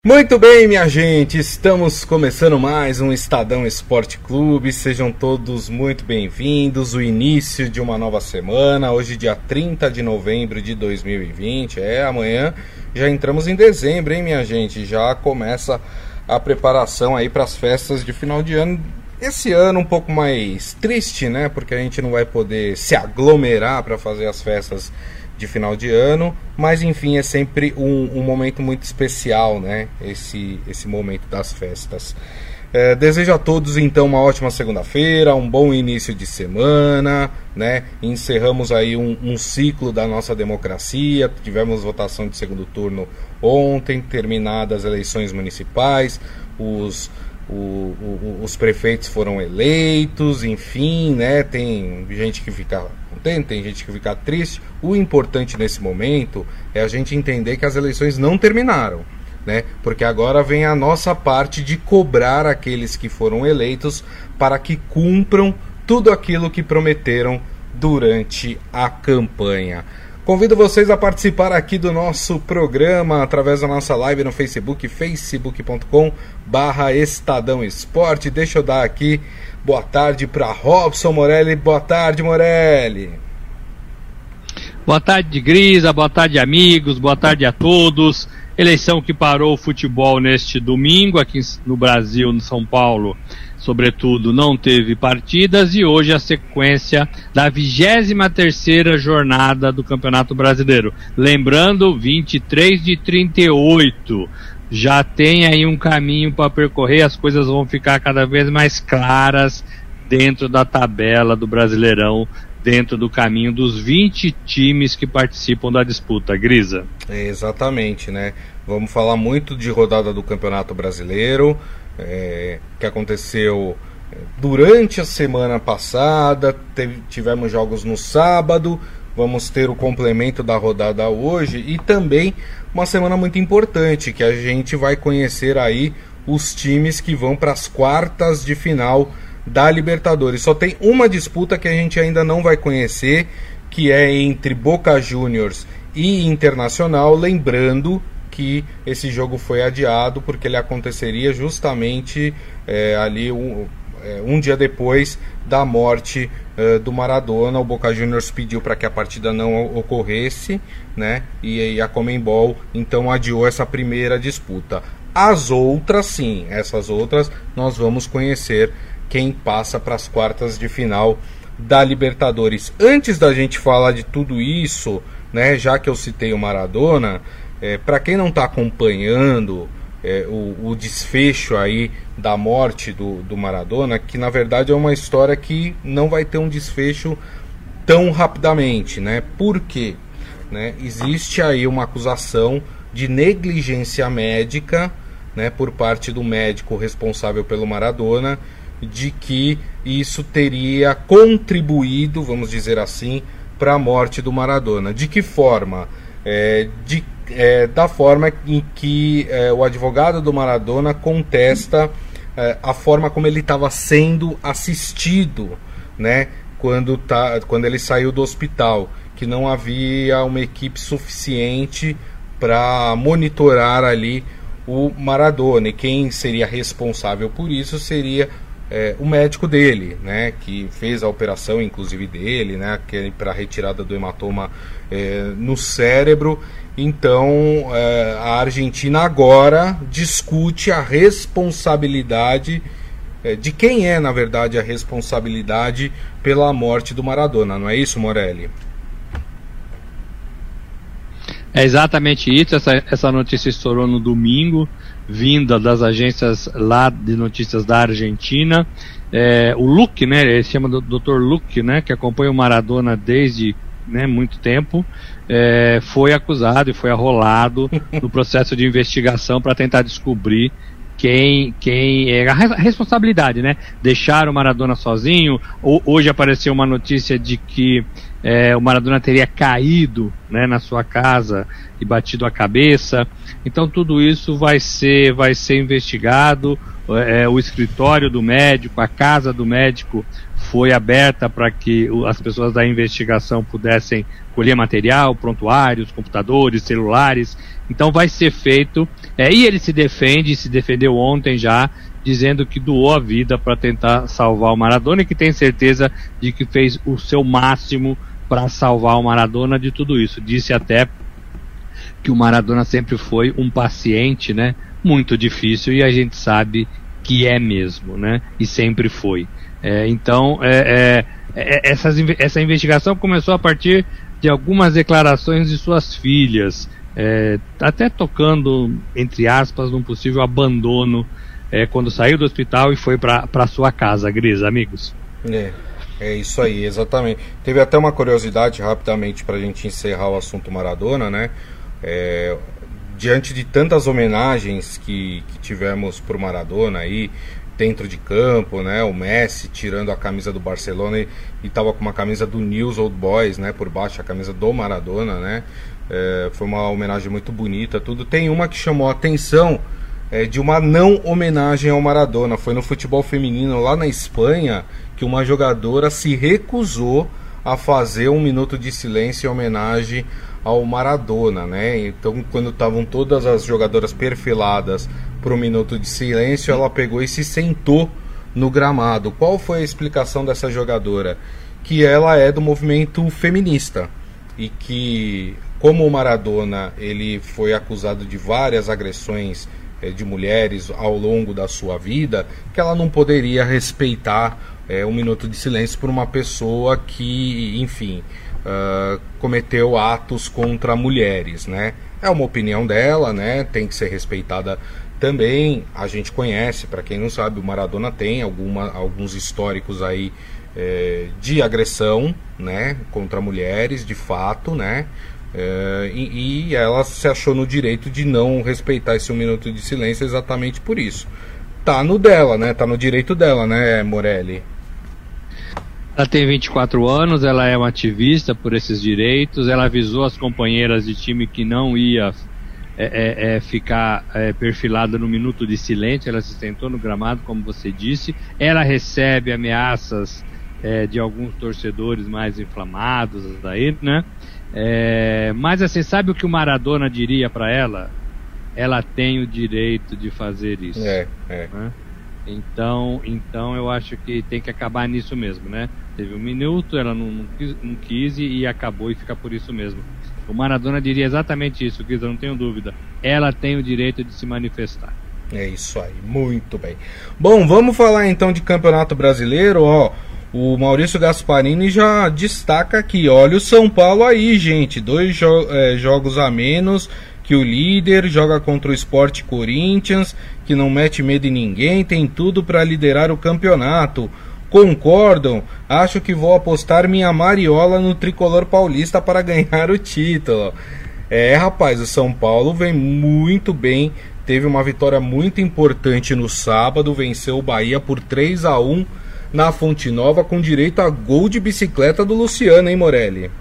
Muito bem, minha gente, estamos começando mais um Estadão Esporte Clube, sejam todos muito bem-vindos, o início de uma nova semana, hoje dia 30 de novembro de 2020, amanhã já entramos em dezembro, hein, minha gente, já começa a preparação aí para as festas de final de ano, esse ano um pouco mais triste, né, porque a gente não vai poder se aglomerar para fazer as festas de final de ano, mas enfim, é sempre um momento muito especial, né? Esse momento das festas. Desejo a todos então uma ótima segunda-feira, um bom início de semana, né? Encerramos aí um ciclo da nossa democracia, tivemos votação de segundo turno ontem, terminadas as eleições municipais, os prefeitos foram eleitos, enfim, né? Tem gente que fica contente, tem gente que fica triste. O importante nesse momento é a gente entender que as eleições não terminaram, né? Porque agora vem a nossa parte de cobrar aqueles que foram eleitos para que cumpram tudo aquilo que prometeram durante a campanha. Convido vocês a participar aqui do nosso programa através da nossa live no Facebook, facebook.com/Estadão Esporte. Deixa eu dar aqui boa tarde para Robson Morelli. Boa tarde, Morelli. Boa tarde, Grisa. Boa tarde, amigos. Boa tarde a todos. Eleição que parou o futebol neste domingo aqui no Brasil, no São Paulo. Sobretudo, não teve partidas e hoje a sequência da 23ª jornada do Campeonato Brasileiro. Lembrando, 23 de 38. Já tem aí um caminho para percorrer, as coisas vão ficar cada vez mais claras dentro da tabela do Brasileirão, dentro do caminho dos 20 times que participam da disputa, Grisa. Exatamente, né? Vamos falar muito de rodada do Campeonato Brasileiro, que aconteceu durante a semana passada, tivemos jogos no sábado, vamos ter o complemento da rodada hoje e também uma semana muito importante, que a gente vai conhecer aí os times que vão para as quartas de final da Libertadores. Só tem uma disputa que a gente ainda não vai conhecer, que é entre Boca Juniors e Internacional, lembrando que esse jogo foi adiado porque ele aconteceria justamente ali um dia depois da morte do Maradona. O Boca Juniors pediu para que a partida não ocorresse, né? E a Conmebol então adiou essa primeira disputa. As outras, sim, essas outras nós vamos conhecer quem passa para as quartas de final da Libertadores. Antes da gente falar de tudo isso, né, já que eu citei o Maradona, para quem não está acompanhando o desfecho aí da morte do Maradona, que na verdade é uma história que não vai ter um desfecho tão rapidamente, né? Por quê? Né? Existe aí uma acusação de negligência médica, né, por parte do médico responsável pelo Maradona, de que isso teria contribuído, vamos dizer assim, para a morte do Maradona. De que forma? Da forma em que o advogado do Maradona contesta a forma como ele estava sendo assistido, né, quando ele saiu do hospital, que não havia uma equipe suficiente para monitorar ali o Maradona, e quem seria responsável por isso seria o médico dele, né, que fez a operação inclusive dele, né, para retirada do hematoma no cérebro. Então a Argentina agora discute a responsabilidade de quem é, na verdade, a responsabilidade pela morte do Maradona, não é isso, Morelli? É exatamente isso. Essa notícia estourou no domingo, vinda das agências lá de notícias da Argentina. O Luque, né, ele se chama Dr. Luque, né, que acompanha o Maradona desde, né, muito tempo, foi acusado e foi arrolado no processo de investigação para tentar descobrir quem é a responsabilidade, né? Deixar o Maradona sozinho. Hoje apareceu uma notícia de que o Maradona teria caído, né, na sua casa e batido a cabeça. Então tudo isso vai ser investigado. O escritório do médico, a casa do médico foi aberta para que as pessoas da investigação pudessem colher material, prontuários, computadores, celulares. Então vai ser feito, e ele se defendeu ontem já, dizendo que doou a vida para tentar salvar o Maradona e que tem certeza de que fez o seu máximo para salvar o Maradona de tudo isso. Disse até que o Maradona sempre foi um paciente, né, muito difícil, e a gente sabe que é mesmo, né, e sempre foi. Então, essa investigação começou a partir de algumas declarações de suas filhas, até tocando, entre aspas, num possível abandono quando saiu do hospital e foi para sua casa, Gris, amigos. É isso aí, exatamente. Teve até uma curiosidade, rapidamente, para a gente encerrar o assunto Maradona, né? Diante de tantas homenagens que tivemos por Maradona aí, dentro de campo, né? O Messi tirando a camisa do Barcelona e estava com uma camisa do News Old Boys, né? Por baixo, a camisa do Maradona, né? Foi uma homenagem muito bonita, tudo. Tem uma que chamou a atenção, de uma não homenagem ao Maradona. Foi no futebol feminino lá na Espanha que uma jogadora se recusou a fazer um minuto de silêncio em homenagem ao Maradona, né? Então, quando estavam todas as jogadoras perfiladas para o minuto de silêncio, ela pegou e se sentou no gramado. Qual foi a explicação dessa jogadora? Que ela é do movimento feminista e que, como o Maradona ele foi acusado de várias agressões de mulheres ao longo da sua vida, que ela não poderia respeitar um minuto de silêncio por uma pessoa que, enfim, cometeu atos contra mulheres, né? É uma opinião dela, né? Tem que ser respeitada também. A gente conhece, para quem não sabe, o Maradona tem alguns históricos aí de agressão, né? Contra mulheres, de fato, né? E ela se achou no direito de não respeitar esse 1 minuto de silêncio exatamente por isso. Tá no dela, né? Tá no direito dela, né, Morelli? Ela tem 24 anos, ela é uma ativista por esses direitos, ela avisou as companheiras de time que não ia ficar perfilada no minuto de silêncio, ela se sentou no gramado, como você disse. Ela recebe ameaças de alguns torcedores mais inflamados aí, né? Mas assim, sabe o que o Maradona diria para ela? Ela tem o direito de fazer isso. Né? Então eu acho que tem que acabar nisso mesmo, né? Teve 1 minuto, ela não quis e acabou, e fica por isso mesmo. O Maradona diria exatamente isso, Guiza, não tenho dúvida. Ela tem o direito de se manifestar. É isso aí, muito bem. Bom, vamos falar então de Campeonato Brasileiro, ó. O Maurício Gasparini já destaca aqui, olha o São Paulo aí, gente, 2 jogos a menos que o líder, joga contra o Sport Corinthians, que não mete medo em ninguém, tem tudo para liderar o campeonato. Concordam? Acho que vou apostar minha mariola no tricolor paulista para ganhar o título. Rapaz, o São Paulo vem muito bem, teve uma vitória muito importante no sábado, venceu o Bahia por 3-1 na Fonte Nova, com direito a gol de bicicleta do Luciano, hein, Morelli?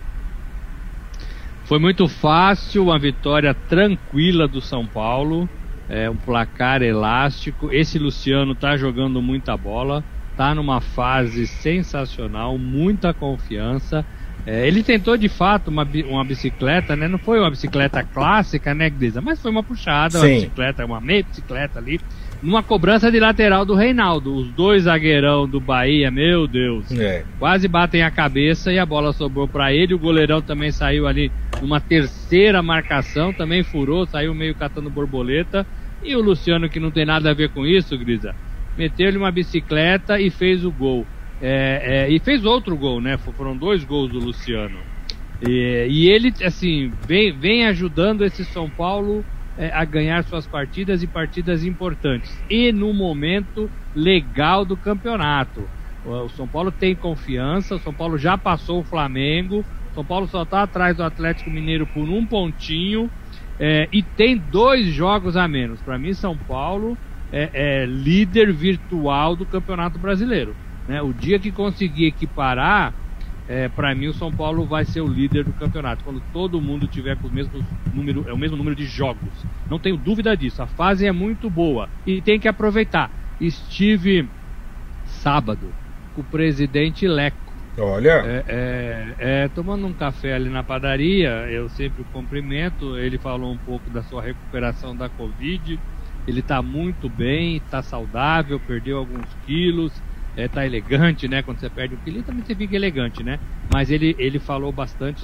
Foi muito fácil, uma vitória tranquila do São Paulo, um placar elástico. Esse Luciano tá jogando muita bola, tá numa fase sensacional, muita confiança. Ele tentou de fato uma bicicleta, né? Não foi uma bicicleta clássica, né, Grisa? Mas foi uma puxada, uma bicicleta, uma meia bicicleta ali, numa cobrança de lateral do Reinaldo. Os 2 zagueirão do Bahia, meu Deus, quase batem a cabeça e a bola sobrou para ele. O goleirão também saiu ali numa terceira marcação, também furou, saiu meio catando borboleta. E o Luciano, que não tem nada a ver com isso, Grisa, meteu-lhe uma bicicleta e fez o gol. E fez outro gol, né? Foram 2 gols do Luciano. E ele, assim, vem ajudando esse São Paulo a ganhar suas partidas, e partidas importantes, e no momento legal do campeonato. O São Paulo tem confiança, o São Paulo já passou o Flamengo, o São Paulo só está atrás do Atlético Mineiro por 1 pontinho, e tem 2 jogos a menos. Para mim, São Paulo é líder virtual do Campeonato Brasileiro, né? O dia que conseguir equiparar, para mim o São Paulo vai ser o líder do campeonato, quando todo mundo tiver com o mesmo número de jogos. Não tenho dúvida disso, a fase é muito boa e tem que aproveitar. Estive sábado com o presidente Leco. Olha. Tomando um café ali na padaria, eu sempre o cumprimento. Ele falou um pouco da sua recuperação da Covid. Ele está muito bem, está saudável, perdeu alguns quilos, está elegante, né? Quando você perde um quilo, também você fica elegante, né? Mas ele falou bastante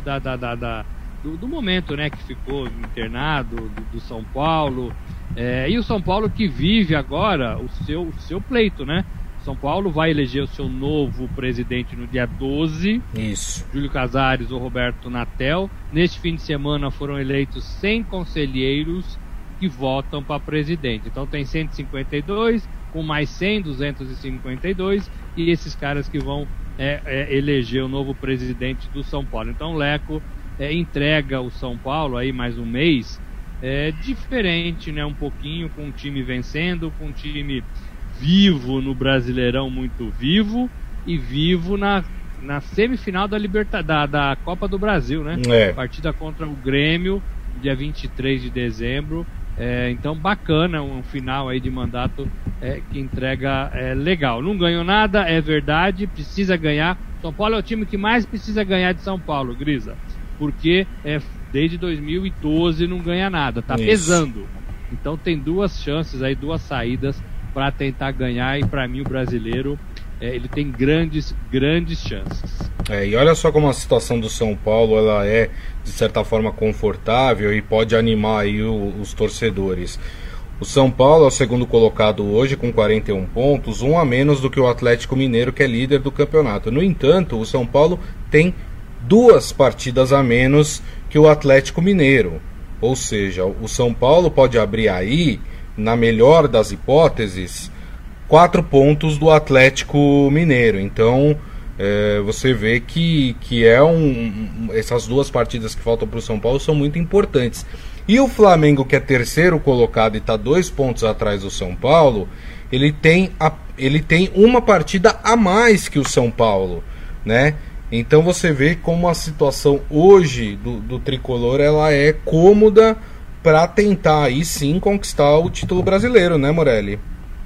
do momento, né? Que ficou internado, do São Paulo. E o São Paulo que vive agora o seu pleito, né? São Paulo vai eleger o seu novo presidente no dia 12. Isso. Júlio Casares ou Roberto Natel. Neste fim de semana foram eleitos 100 conselheiros que votam para presidente. Então tem 152, com mais 100, 252, e esses caras que vão eleger o novo presidente do São Paulo. Então o Leco entrega o São Paulo aí mais um mês diferente, né? Um pouquinho, com o time vencendo, com o time vivo no Brasileirão, muito vivo, e vivo na semifinal da Copa do Brasil, né? Partida contra o Grêmio, dia 23 de dezembro. Então bacana, um final aí de mandato que entrega legal. Não ganhou nada, é verdade, precisa ganhar. São Paulo é o time que mais precisa ganhar de São Paulo, Grisa, porque desde 2012 não ganha nada, tá pesando. Então tem duas chances aí, duas saídas para tentar ganhar, e para mim o brasileiro ele tem grandes chances. E olha só como a situação do São Paulo ela é de certa forma confortável e pode animar aí os torcedores. O São Paulo é o segundo colocado hoje com 41 pontos, um a menos do que o Atlético Mineiro, que é líder do campeonato. No entanto, o São Paulo tem 2 partidas a menos que o Atlético Mineiro, ou seja, o São Paulo pode abrir aí, na melhor das hipóteses, 4 pontos do Atlético Mineiro. Então você vê que essas 2 partidas que faltam para o São Paulo são muito importantes. E o Flamengo, que é terceiro colocado e está 2 pontos atrás do São Paulo, ele tem uma partida a mais que o São Paulo, né? Então você vê como a situação hoje do tricolor ela é cômoda para tentar aí sim conquistar o título brasileiro, né, Morelli?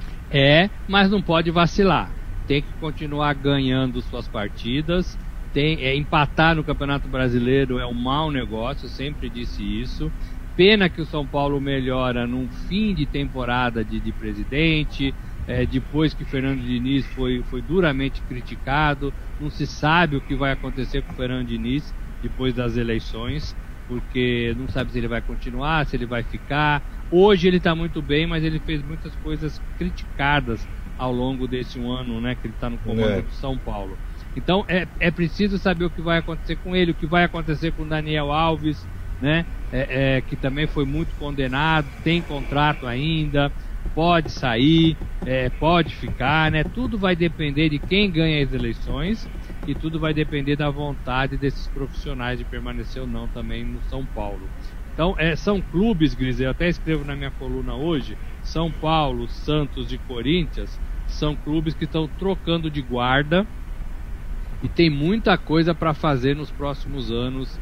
Mas não pode vacilar. Tem que continuar ganhando suas partidas. Empatar no Campeonato Brasileiro é um mau negócio, eu sempre disse isso. Pena que o São Paulo melhora num fim de temporada de presidente, depois que Fernando Diniz foi duramente criticado. Não se sabe o que vai acontecer com o Fernando Diniz depois das eleições, porque não sabe se ele vai continuar, se ele vai ficar. Hoje ele está muito bem, mas ele fez muitas coisas criticadas ao longo desse ano, né, que ele está no comando do São Paulo. Então é preciso saber o que vai acontecer com ele, o que vai acontecer com o Daniel Alves, né, que também foi muito condenado, tem contrato ainda, pode sair, pode ficar, né? Tudo vai depender de quem ganha as eleições, e tudo vai depender da vontade desses profissionais de permanecer ou não também no São Paulo. Então são clubes, Gris, eu até escrevo na minha coluna hoje, São Paulo, Santos e Corinthians são clubes que estão trocando de guarda e tem muita coisa para fazer nos próximos anos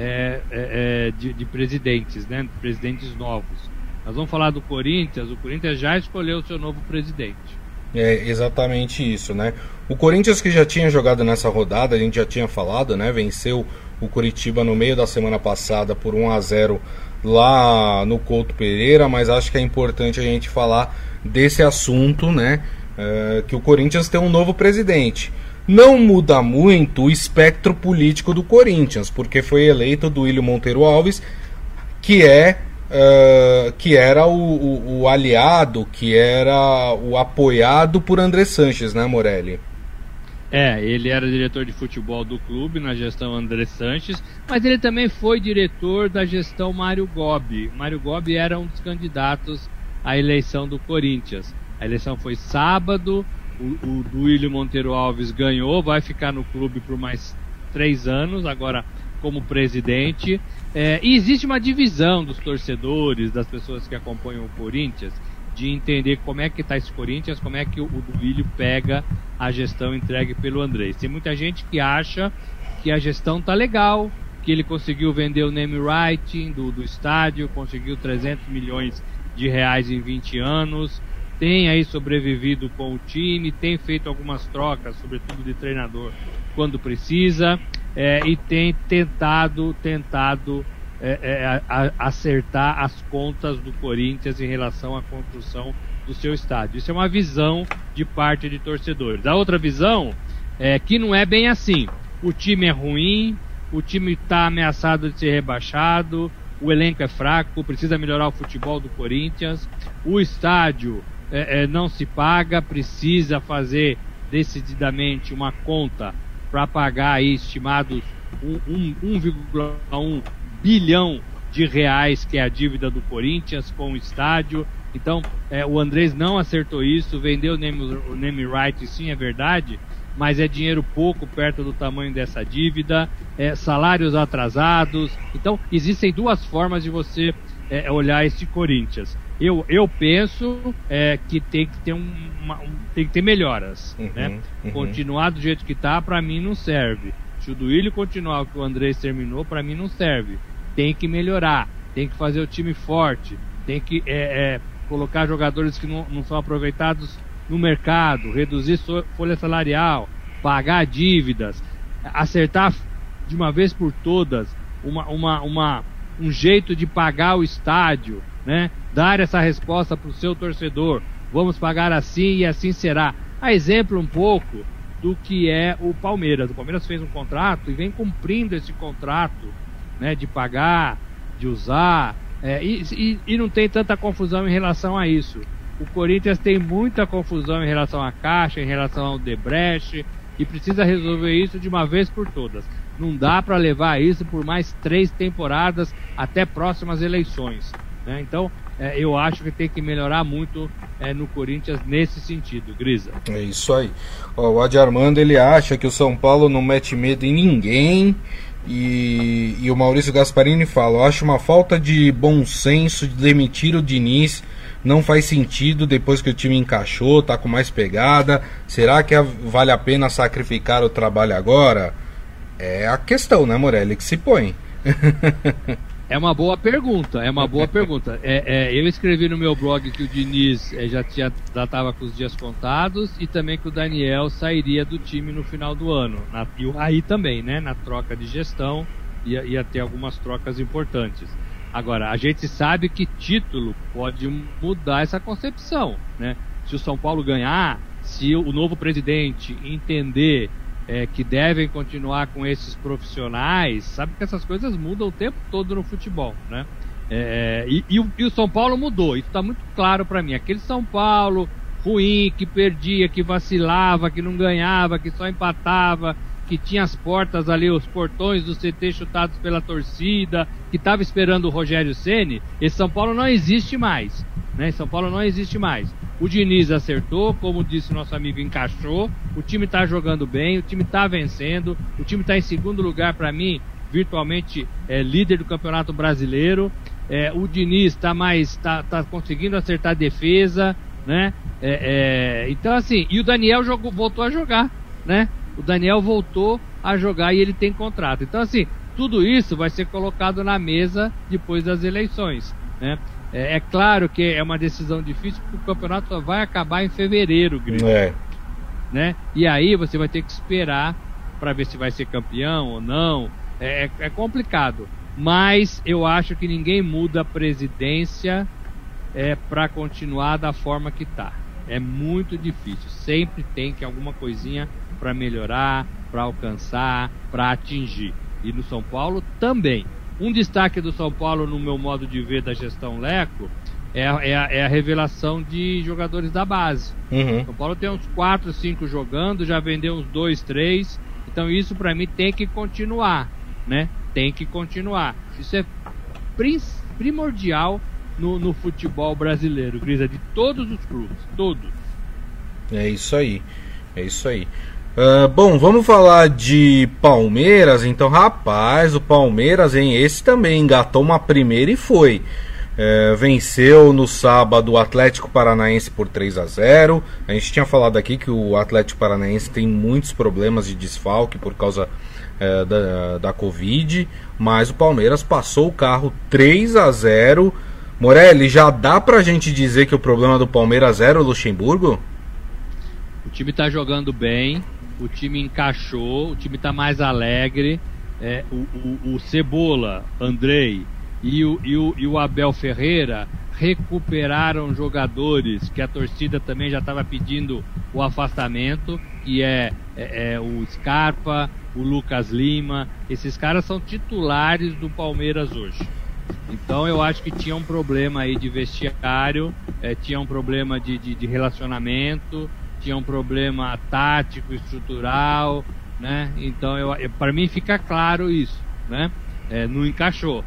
de presidentes, né? Presidentes novos. Nós vamos falar do Corinthians. O Corinthians já escolheu o seu novo presidente. É exatamente isso, né? O Corinthians, que já tinha jogado nessa rodada, a gente já tinha falado, né? Venceu o Curitiba no meio da semana passada por 1-0 lá no Couto Pereira, mas acho que é importante a gente falar desse assunto, né? Que o Corinthians tem um novo presidente. Não muda muito o espectro político do Corinthians, porque foi eleito Duílio Monteiro Alves, que era o aliado, que era o apoiado por André Sanches, né, Morelli? Ele era diretor de futebol do clube na gestão André Sanches, mas ele também foi diretor da gestão Mário Gobi. Mário Gobi era um dos candidatos à eleição do Corinthians. A eleição foi sábado, o Duílio Monteiro Alves ganhou, vai ficar no clube por mais 3 anos, agora como presidente. E existe uma divisão dos torcedores, das pessoas que acompanham o Corinthians, de entender como é que está esse Corinthians, como é que o Duílio pega a gestão entregue pelo Andrés. Tem muita gente que acha que a gestão está legal, que ele conseguiu vender o name right do estádio, conseguiu 300 milhões de reais em 20 anos, tem aí sobrevivido com o time, tem feito algumas trocas, sobretudo de treinador, quando precisa, e tem tentado acertar as contas do Corinthians em relação à construção do seu estádio. Isso é uma visão de parte de torcedores. A outra visão é que não é bem assim. O time é ruim, o time está ameaçado de ser rebaixado, o elenco é fraco, precisa melhorar o futebol do Corinthians, o estádio não se paga, precisa fazer decididamente uma conta para pagar aí estimados 1,1 bilhão de reais, que é a dívida do Corinthians com o estádio. Então o Andrés não acertou isso, vendeu o name right, sim, é verdade, mas é dinheiro pouco perto do tamanho dessa dívida, salários atrasados. Então existem duas formas de você olhar esse Corinthians. Eu penso que tem que ter tem que ter melhoras, né? Continuar do jeito que está, para mim não serve. Se o Duílio continuar o que o Andrés terminou, para mim não serve. Tem que melhorar, tem que fazer o time forte, tem que colocar jogadores que não são aproveitados no mercado, reduzir folha salarial, pagar dívidas, acertar de uma vez por todas um jeito de pagar o estádio, né? Dar essa resposta para o seu torcedor: vamos pagar assim e assim será. A exemplo um pouco do que é o Palmeiras. O Palmeiras fez um contrato e vem cumprindo esse contrato, né, de pagar, de usar, e não tem tanta confusão em relação a isso. O Corinthians tem muita confusão em relação à Caixa, em relação ao Debreche, e precisa resolver isso de uma vez por todas. Não dá para levar isso por mais 3 temporadas até próximas eleições, né? Então, eu acho que tem que melhorar muito no Corinthians nesse sentido, Grisa. É isso aí. O Adi Armando, ele acha que o São Paulo não mete medo em ninguém, e o Maurício Gasparini fala: eu acho uma falta de bom senso de demitir o Diniz, não faz sentido depois que o time encaixou, tá com mais pegada. Será que vale a pena sacrificar o trabalho agora? É a questão, né, Morelli, que se põe. É uma boa pergunta, eu escrevi no meu blog que o Diniz já estava com os dias contados, e também que o Daniel sairia do time no final do ano. E aí também, né, na troca de gestão, ia ter algumas trocas importantes. Agora, a gente sabe que título pode mudar essa concepção, né? Se o São Paulo ganhar, se o novo presidente entender que devem continuar com esses profissionais, sabe que essas coisas mudam o tempo todo no futebol, né? E o São Paulo mudou, isso está muito claro para mim. Aquele São Paulo ruim, que perdia, que vacilava, que não ganhava, que só empatava, que tinha as portas ali, os portões do CT chutados pela torcida, que estava esperando o Rogério Ceni, esse São Paulo não existe mais, né? São Paulo não existe mais. O Diniz acertou, como disse nosso amigo, encaixou, o time está jogando bem, o time está vencendo, o time está em segundo lugar, para mim, virtualmente líder do Campeonato Brasileiro. O Diniz tá conseguindo acertar a defesa, né? Então, assim, e o Daniel voltou a jogar, né? O Daniel voltou a jogar e ele tem contrato. Então, assim, tudo isso vai ser colocado na mesa depois das eleições, né? É claro que é uma decisão difícil, porque o campeonato só vai acabar em fevereiro, Grêmio, né? E aí você vai ter que esperar para ver se vai ser campeão ou não. É complicado, mas eu acho que ninguém muda a presidência para continuar da forma que está. É muito difícil, sempre tem que alguma coisinha para melhorar, para alcançar, para atingir. E no São Paulo também. Um destaque do São Paulo, no meu modo de ver, da gestão Leco, é a revelação de jogadores da base. São Paulo tem uns 4, 5 jogando, já vendeu uns 2, 3. Então isso para mim tem que continuar, né? Tem que continuar. Isso é primordial no futebol brasileiro, Grisa, de todos os clubes, todos. É isso aí. Bom, vamos falar de Palmeiras. Então, rapaz, o Palmeiras, esse também engatou uma primeira e foi. Venceu no sábado o Atlético Paranaense por 3-0. A gente tinha falado aqui que o Atlético Paranaense tem muitos problemas de desfalque por causa da Covid, mas o Palmeiras passou o carro 3-0. Morelli, já dá pra gente dizer que o problema do Palmeiras era o Luxemburgo? O time tá jogando bem, o time encaixou, o time tá mais alegre. O Cebola, Andrei e o Abel Ferreira recuperaram jogadores que a torcida também já estava pedindo o afastamento, que é o Scarpa, o Lucas Lima. Esses caras são titulares do Palmeiras hoje. Então eu acho que tinha um problema aí de vestiário, tinha um problema de relacionamento, tinha um problema tático, estrutural, né? Então para mim fica claro isso, né? Não encaixou,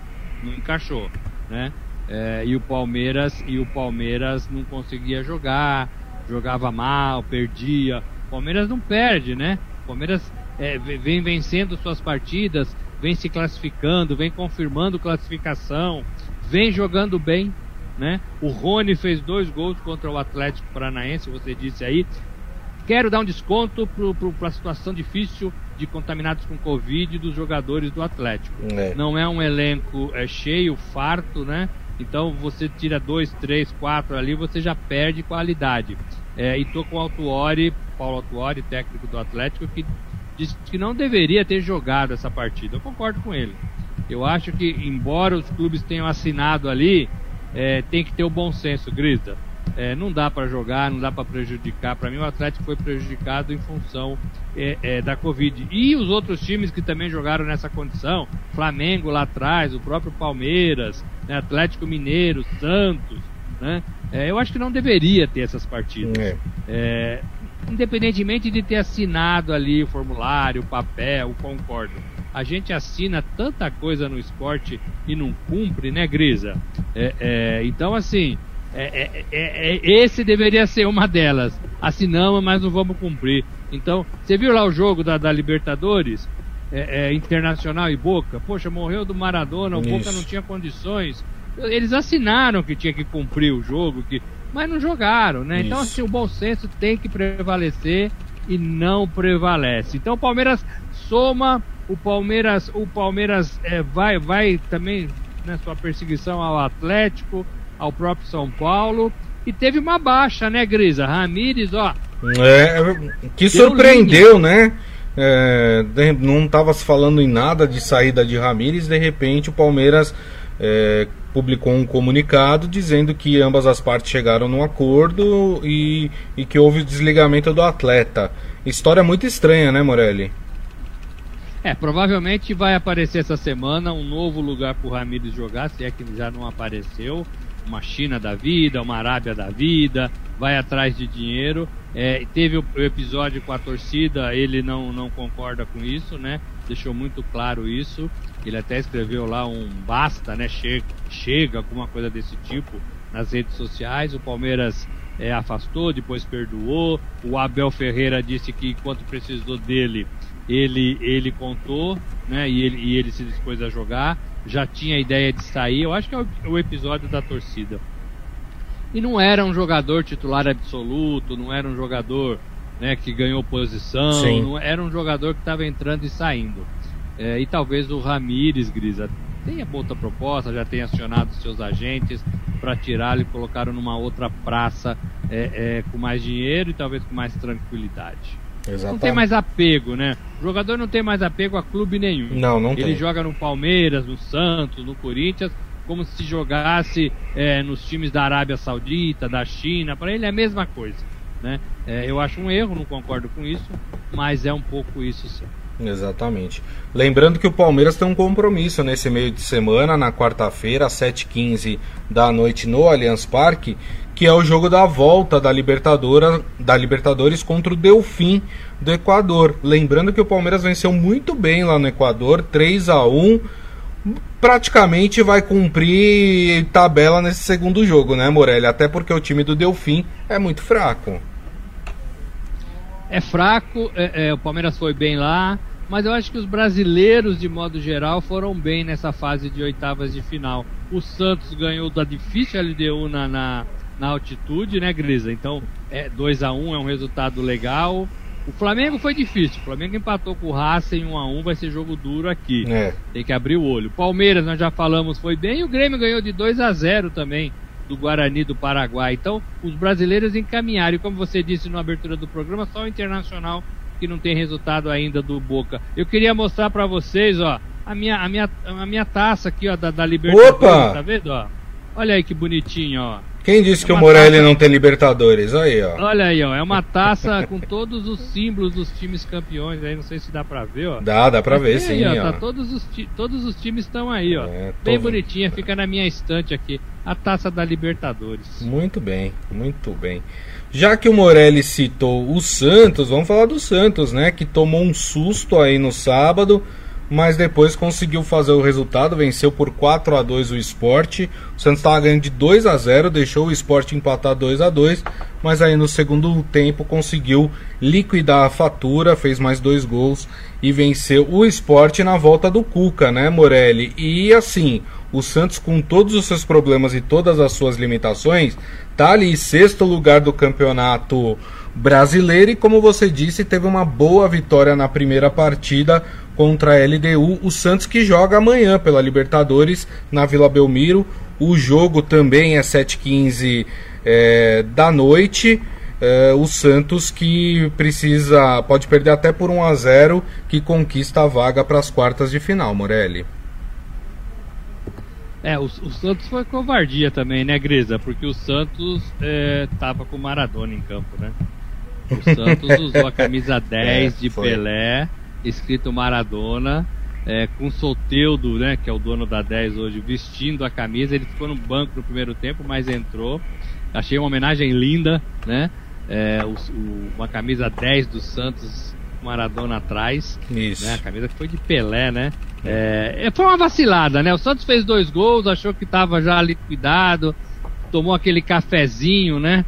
né? E o Palmeiras não conseguia jogar, jogava mal, perdia. O Palmeiras não perde, né? O Palmeiras vem vencendo suas partidas, vem se classificando, vem confirmando classificação, vem jogando bem, né? O Rony fez 2 gols contra o Atlético Paranaense, você disse aí. Quero dar um desconto para a situação difícil de contaminados com Covid dos jogadores do Atlético. Não é um elenco cheio, farto, né? Então você tira 2, 3, 4 ali, você já perde qualidade. E tô com o Paulo Autuori, técnico do Atlético, que disse que não deveria ter jogado essa partida. Eu concordo com ele. Eu acho que, embora os clubes tenham assinado ali, tem que ter o bom senso, Grisa. Não dá para jogar, não dá para prejudicar. Para mim o Atlético foi prejudicado em função da Covid. E os outros times que também jogaram nessa condição, Flamengo lá atrás, o próprio Palmeiras, né, Atlético Mineiro, Santos, né, eu acho que não deveria ter essas partidas. Independentemente de ter assinado ali o formulário, o papel, concordo. A gente assina tanta coisa no esporte e não cumpre, né, Grisa? Então assim, esse deveria ser uma delas. Assinamos, mas não vamos cumprir. Então, você viu lá o jogo da Libertadores? Internacional e Boca? Poxa, morreu do Maradona, o Boca não tinha condições. Eles assinaram que tinha que cumprir o jogo, mas não jogaram, né? Então, assim, o bom senso tem que prevalecer e não prevalece. Então, o Palmeiras soma, o Palmeiras vai também na sua perseguição ao Atlético, ao próprio São Paulo, e teve uma baixa, né, Grisa? Ramírez, que surpreendeu, né? Não estava se falando em nada de saída de Ramírez, de repente o Palmeiras publicou um comunicado dizendo que ambas as partes chegaram num acordo e que houve o desligamento do atleta. História muito estranha, né, Morelli? Provavelmente vai aparecer essa semana um novo lugar para o Ramírez jogar, se é que já não apareceu. Uma China da vida, uma Arábia da vida, vai atrás de dinheiro. Teve o episódio com a torcida, ele não concorda com isso, né? Deixou muito claro isso. Ele até escreveu lá um basta, né? Chega, alguma coisa desse tipo nas redes sociais. O Palmeiras afastou, depois perdoou. O Abel Ferreira disse que enquanto precisou dele, ele contou, né? E ele se dispôs a jogar. Já tinha a ideia de sair. Eu acho que é o episódio da torcida. E não era um jogador titular absoluto, não era um jogador, né, que ganhou posição, não era um jogador que estava entrando e saindo. E talvez o Ramírez, Grisa, tenha outra proposta, já tenha acionado seus agentes para tirá-lo e colocá-lo numa outra praça com mais dinheiro e talvez com mais tranquilidade. Exatamente. Não tem mais apego, né? O jogador não tem mais apego a clube nenhum. Não tem. Ele joga no Palmeiras, no Santos, no Corinthians, como se jogasse nos times da Arábia Saudita, da China. Para ele é a mesma coisa, né? Eu acho um erro, não concordo com isso, mas é um pouco isso, sim. Exatamente. Lembrando que o Palmeiras tem um compromisso nesse meio de semana, na quarta-feira, às 7h15 da noite no Allianz Parque, que é o jogo da volta da Libertadores contra o Delfim do Equador. Lembrando que o Palmeiras venceu muito bem lá no Equador, 3-1, praticamente vai cumprir tabela nesse segundo jogo, né, Morelli? Até porque o time do Delfim é muito fraco. É fraco, o Palmeiras foi bem lá, mas eu acho que os brasileiros, de modo geral, foram bem nessa fase de oitavas de final. O Santos ganhou da difícil LDU na altitude, né, Grisa? Então, 2-1 é um resultado legal. O Flamengo foi difícil, o Flamengo empatou com o Racing 1-1, vai ser jogo duro aqui, tem que abrir o olho. O Palmeiras, nós já falamos, foi bem, e o Grêmio ganhou de 2-0 também, do Guarani do Paraguai. Então, os brasileiros encaminharam, e como você disse na abertura do programa, só o Internacional que não tem resultado ainda do Boca. Eu queria mostrar pra vocês, ó, a minha taça aqui, ó, da Libertadores. Opa! Tá vendo, ó? Olha aí que bonitinho, ó. Quem disse que o Morelli não tem Libertadores? Aí, ó. Olha aí, ó. É uma taça com todos os símbolos dos times campeões. Aí não sei se dá pra ver, ó. Dá pra ver, sim, aí, ó. ó. Tá, todos os times estão aí, ó. Bem bonitinha, fica na minha estante aqui. A taça da Libertadores. Muito bem, muito bem. Já que o Morelli citou o Santos, vamos falar do Santos, né? Que tomou um susto aí no sábado, mas depois conseguiu fazer o resultado, venceu por 4-2 o Sport. O Santos estava ganhando de 2-0, deixou o Sport empatar 2-2, mas aí no segundo tempo conseguiu liquidar a fatura, fez mais 2 gols e venceu o Sport na volta do Cuca, né, Morelli? E assim, o Santos, com todos os seus problemas e todas as suas limitações, tá ali em 6º lugar do campeonato brasileiro e, como você disse, teve uma boa vitória na primeira partida contra a LDU, o Santos que joga amanhã pela Libertadores na Vila Belmiro. O jogo também é 7h15 da noite. O Santos que pode perder até por 1-0, que conquista a vaga para as quartas de final, Morelli. O Santos foi covardia também, né, Grisa? Porque o Santos tava com o Maradona em campo, né? O Santos usou a camisa 10 de Pelé, escrito Maradona, com o Soteldo, né, que é o dono da 10 hoje, vestindo a camisa. Ele ficou no banco no primeiro tempo, mas entrou. Achei uma homenagem linda, né? Uma camisa 10 do Santos, Maradona atrás. Isso. Né? A camisa que foi de Pelé, né? Foi uma vacilada, né? O Santos fez 2 gols, achou que estava já liquidado, tomou aquele cafezinho, né?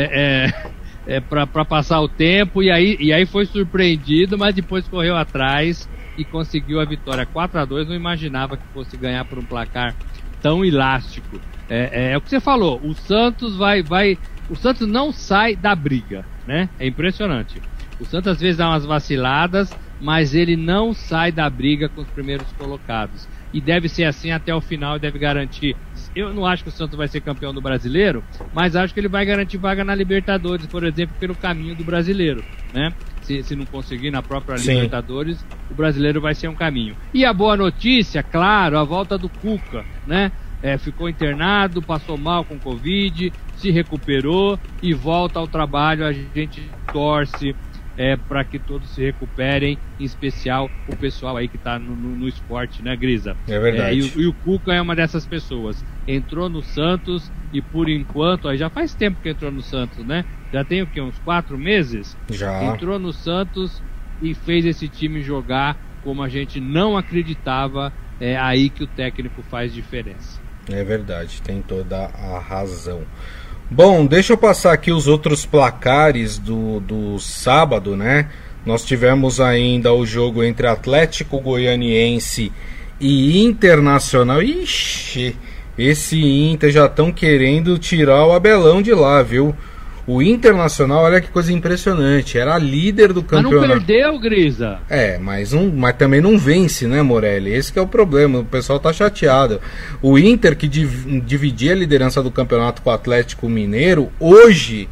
Para passar o tempo, e aí foi surpreendido, mas depois correu atrás e conseguiu a vitória 4-2. Não imaginava que fosse ganhar por um placar tão elástico. É o que você falou, o Santos o Santos não sai da briga, né? É impressionante. O Santos às vezes dá umas vaciladas, mas ele não sai da briga com os primeiros colocados. E deve ser assim até o final, deve garantir. Eu não acho que o Santos vai ser campeão do Brasileiro, mas acho que ele vai garantir vaga na Libertadores, por exemplo, pelo caminho do Brasileiro, né? Se não conseguir na própria Libertadores, o Brasileiro vai ser um caminho. E a boa notícia, claro, a volta do Cuca, né? Ficou internado, passou mal com Covid, se recuperou e volta ao trabalho. A gente torce para que todos se recuperem, em especial o pessoal aí que está no esporte, né, Grisa? É verdade. E o Cuca é uma dessas pessoas. Entrou no Santos e por enquanto, aí já faz tempo que entrou no Santos, né? Já tem o quê? Uns 4 meses? Já. Entrou no Santos e fez esse time jogar como a gente não acreditava. É aí que o técnico faz diferença. É verdade, tem toda a razão. Bom, deixa eu passar aqui os outros placares do sábado, né? Nós tivemos ainda o jogo entre Atlético Goianiense e Internacional. Ixi, esse Inter já estão querendo tirar o Abelão de lá, viu? O Internacional, olha que coisa impressionante, era líder do campeonato. Mas não perdeu, Grisa? Mas também não vence, né, Morelli? Esse que é o problema, o pessoal tá chateado. O Inter, que dividia a liderança do campeonato com o Atlético Mineiro, hoje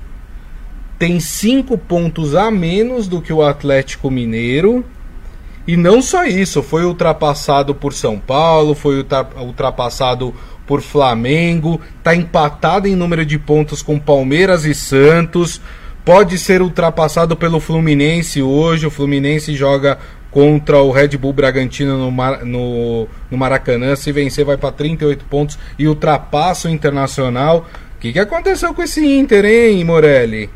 tem 5 pontos a menos do que o Atlético Mineiro. E não só isso, foi ultrapassado por São Paulo, foi ultrapassado por Flamengo, está empatado em número de pontos com Palmeiras e Santos, pode ser ultrapassado pelo Fluminense hoje. O Fluminense joga contra o Red Bull Bragantino no Maracanã. Se vencer vai para 38 pontos e ultrapassa o Internacional. O que aconteceu com esse Inter, hein, Morelli?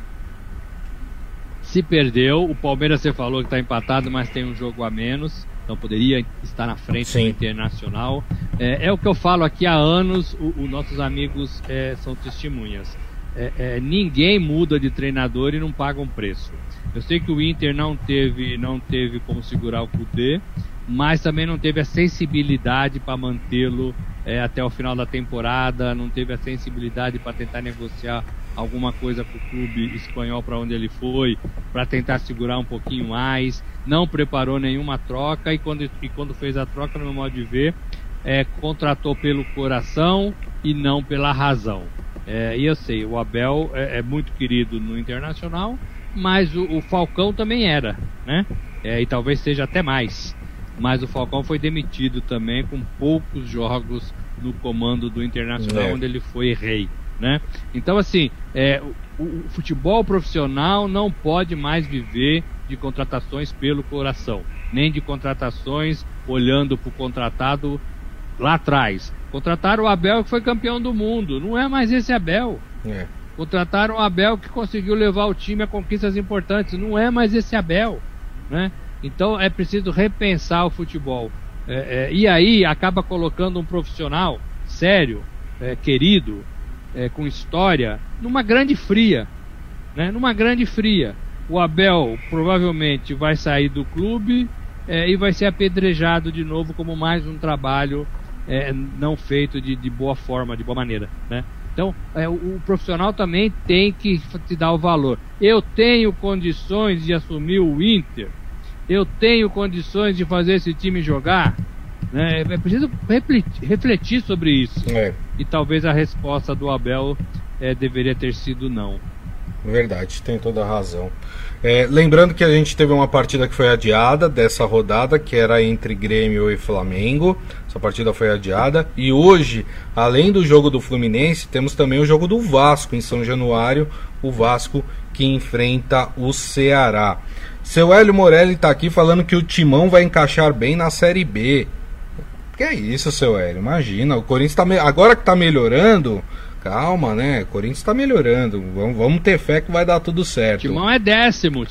Se perdeu, o Palmeiras você falou que está empatado, mas tem um jogo a menos, então poderia estar na frente do Internacional. É o que eu falo aqui há anos, os nossos amigos são testemunhas. Ninguém muda de treinador e não paga um preço. Eu sei que o Inter não teve como segurar o Kudê, mas também não teve a sensibilidade para mantê-lo até o final da temporada, não teve a sensibilidade para tentar negociar alguma coisa com o clube espanhol para onde ele foi, para tentar segurar um pouquinho mais, não preparou nenhuma troca e quando fez a troca, no meu modo de ver, contratou pelo coração e não pela razão. E eu sei, o Abel é muito querido no Internacional, mas o Falcão também era, né? E talvez seja até mais. Mas o Falcão foi demitido também com poucos jogos no comando do Internacional, onde ele foi rei, né? Então, assim, o futebol profissional não pode mais viver de contratações pelo coração, nem de contratações olhando para o contratado lá atrás. Contrataram o Abel, que foi campeão do mundo. Não é mais esse Abel. Contrataram o Abel, que conseguiu levar o time a conquistas importantes. Não é mais esse Abel, né? Então é preciso repensar o futebol. E aí acaba colocando um profissional sério, querido, com história, numa grande fria, né? Numa grande fria. O Abel provavelmente vai sair do clube e vai ser apedrejado de novo como mais um trabalho não feito de boa forma, de boa maneira, né? Então o profissional também tem que te dar o valor. Eu tenho condições de assumir o Inter, eu tenho condições de fazer esse time jogar, né? É preciso refletir sobre isso. E talvez a resposta do Abel deveria ter sido não. Verdade, tem toda a razão. Lembrando que a gente teve uma partida que foi adiada dessa rodada, que era entre Grêmio e Flamengo. Essa partida foi adiada. E hoje, além do jogo do Fluminense, temos também o jogo do Vasco em São Januário. O Vasco que enfrenta o Ceará. Seu Hélio Morelli está aqui falando que o Timão vai encaixar bem na Série B. Que é isso, seu Hélio? Imagina, o Corinthians agora que está melhorando. Calma, né? O Corinthians está melhorando. Vamos ter fé que vai dar tudo certo. Timão é décimo,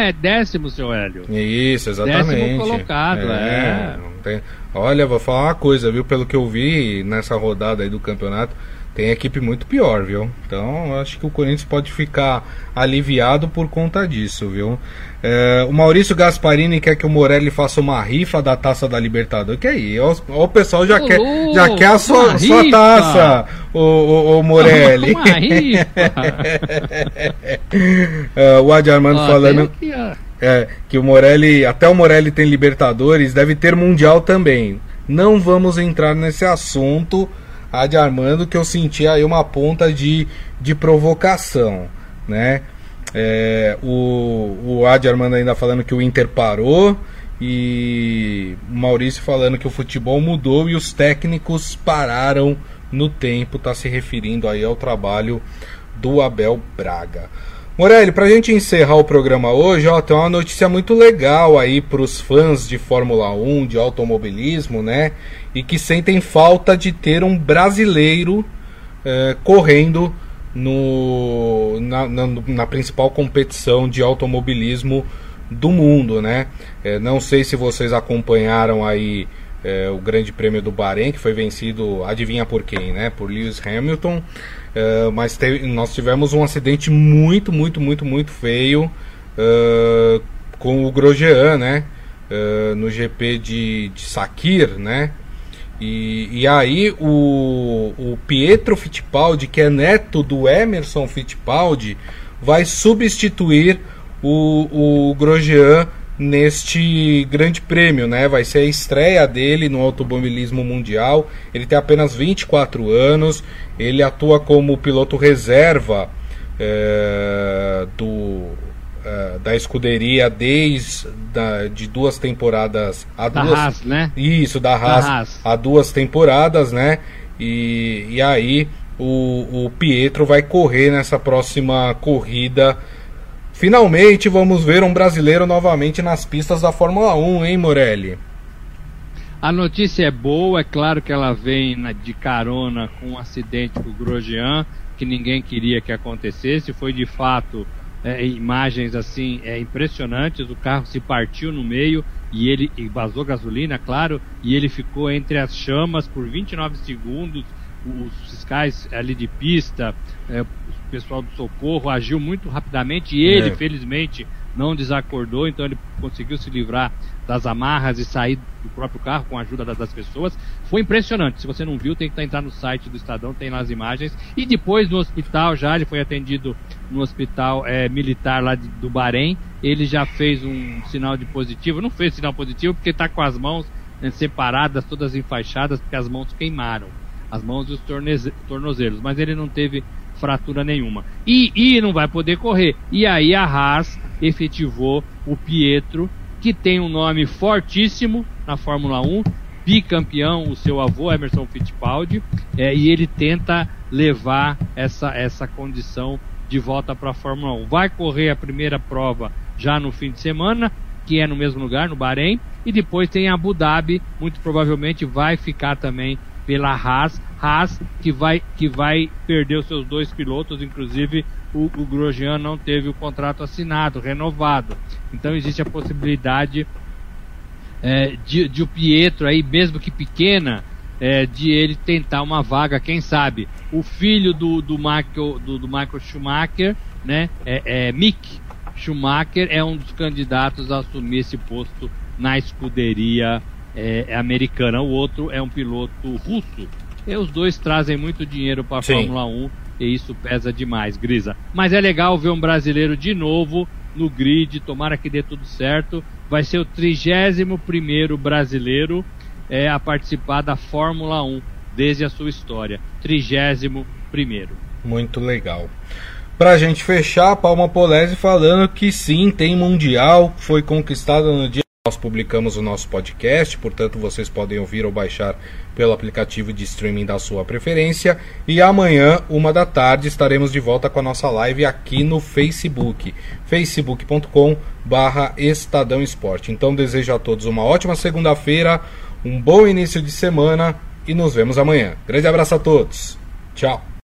seu Hélio. Isso, exatamente. Décimo colocado, Olha, vou falar uma coisa, viu? Pelo que eu vi nessa rodada aí do campeonato, tem equipe muito pior, viu? Então, acho que o Corinthians pode ficar aliviado por conta disso, viu? O Maurício Gasparini quer que o Morelli faça uma rifa da Taça da Libertadores. Que aí? O pessoal já quer a sua taça, o Morelli. Uma rifa. O Adi Armando falando que até o Morelli tem Libertadores, deve ter Mundial também. Não vamos entrar nesse assunto, Adi Armando, que eu senti aí uma ponta de provocação, né? O Adi Armando ainda falando que o Inter parou, e o Maurício falando que o futebol mudou e os técnicos pararam no tempo. Tá se referindo aí ao trabalho do Abel Braga. Morelli, pra gente encerrar o programa hoje, tem uma notícia muito legal aí pros fãs de Fórmula 1, de automobilismo, né? E que sentem falta de ter um brasileiro correndo na principal competição de automobilismo do mundo, né? Não sei se vocês acompanharam aí o Grande Prêmio do Bahrein, que foi vencido, adivinha por quem, né? Por Lewis Hamilton. Mas nós tivemos um acidente muito feio com o Grosjean, né? No GP de Sakir, né? E aí o Pietro Fittipaldi, que é neto do Emerson Fittipaldi, vai substituir o Grosjean neste grande prêmio, né? Vai ser a estreia dele no automobilismo mundial. Ele tem apenas 24 anos, ele atua como piloto reserva da escuderia de 2 temporadas Haas, né? Isso, da Haas há 2 temporadas, né? E aí o Pietro vai correr nessa próxima corrida. Finalmente vamos ver um brasileiro novamente nas pistas da Fórmula 1, hein, Morelli? A notícia é boa, é claro que ela vem de carona com um acidente com o Grosjean, que ninguém queria que acontecesse. Foi de fato imagens assim impressionantes. O carro se partiu no meio e vazou gasolina, claro, e ele ficou entre as chamas por 29 segundos. Os fiscais ali de pista, o pessoal do socorro agiu muito rapidamente e ele felizmente não desacordou, então ele conseguiu se livrar das amarras e sair do próprio carro com a ajuda das pessoas. Foi impressionante. Se você não viu, tem que entrar no site do Estadão, tem lá as imagens. E depois no hospital, ele foi atendido no hospital militar lá do Bahrein. Ele já fez um sinal de positivo. Não fez sinal positivo porque está com as mãos separadas, todas enfaixadas, porque as mãos queimaram. As mãos e os tornozelos. Mas ele não teve fratura nenhuma. E não vai poder correr. E aí a Haas efetivou o Pietro, que tem um nome fortíssimo na Fórmula 1, bicampeão, o seu avô, Emerson Fittipaldi, e ele tenta levar essa condição de volta para a Fórmula 1. Vai correr a primeira prova já no fim de semana, que é no mesmo lugar, no Bahrein, e depois tem Abu Dhabi, muito provavelmente vai ficar também pela Haas, que vai perder os seus 2 pilotos, inclusive o Grosjean não teve o contrato assinado, renovado. Então existe a possibilidade de o Pietro, aí, mesmo que pequena, de ele tentar uma vaga, quem sabe. O filho do Michael Schumacher, né, Mick Schumacher, é um dos candidatos a assumir esse posto na escuderia americana. O outro é um piloto russo. E os dois trazem muito dinheiro para a Fórmula 1 e isso pesa demais, Grisa. Mas é legal ver um brasileiro de novo no grid, tomara que dê tudo certo. Vai ser o 31º brasileiro a participar da Fórmula 1 desde a sua história. 31º. Muito legal. Pra gente fechar, Palma Polese falando que sim, tem Mundial, foi conquistado no dia que nós publicamos o nosso podcast, portanto vocês podem ouvir ou baixar pelo aplicativo de streaming da sua preferência, e amanhã, 13h, estaremos de volta com a nossa live aqui no Facebook, facebook.com/Estadão Esporte. Então desejo a todos uma ótima segunda-feira, um bom início de semana e nos vemos amanhã. Grande abraço a todos, tchau!